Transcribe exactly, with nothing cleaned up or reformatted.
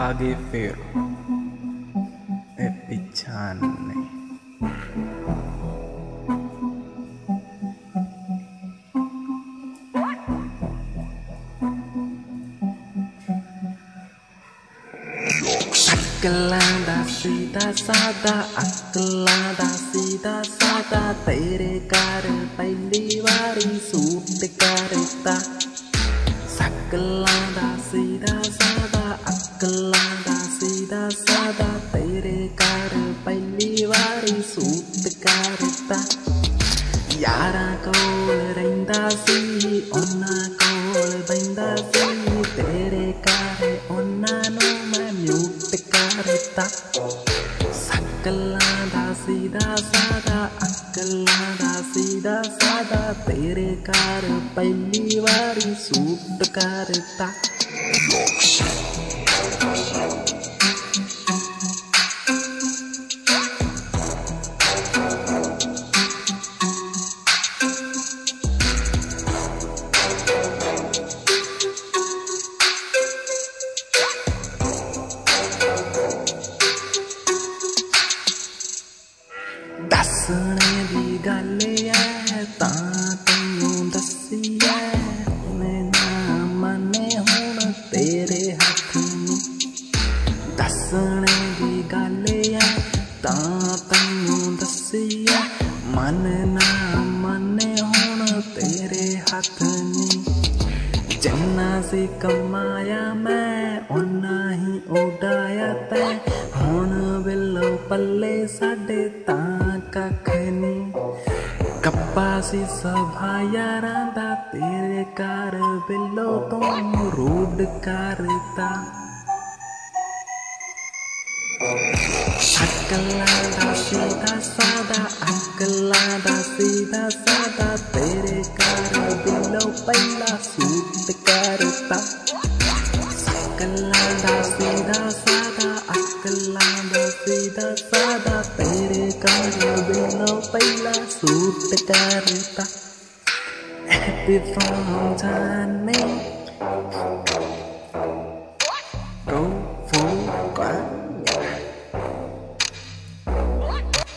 आगे फिर ए पीछा नहीं। अकलां दा सीधा सादा अकलां दा सीधा सादा तेरे घर पहली वारी सूट करता। सकलां दा सीधा सादा अकलां दा सीधा सादा तेरे घर पहली वारी सूट करता। यारां कोल रहिंदा सी उन्हां कोल बहिंदा सी तेरे घर उन्हां नूं मैं म्यूट करता। सकलां दा सीधा सादा अकलां दा सीधा सादा तेरे घर पहली वारी सूट करता। दसने दी गल है तां तैनूं दस्सी है मैं ना मने हुण तेरे हथ नी। दसने दी गल है तां तैनूं दस्सी है मन ना मने हुण तेरे हथ नी। जिन्ना सी कमाया मैं उन्ना ही उडाया तैं हुण बिल्लो पल्ले साडे तां कख नी। कप्पा सी सभा यारां दा तेरे घर बिल्लो तूं रूड करता। अकलां दा सीधा सादा अकलां दा सीधा सादा तेरे घर बिल्लो पहला सूट करता। अकलां दा सीधा सादा अकलां दा सीधा सादा तेरे घर बिल्लो पहला सूट करता। Happy from Johnny, go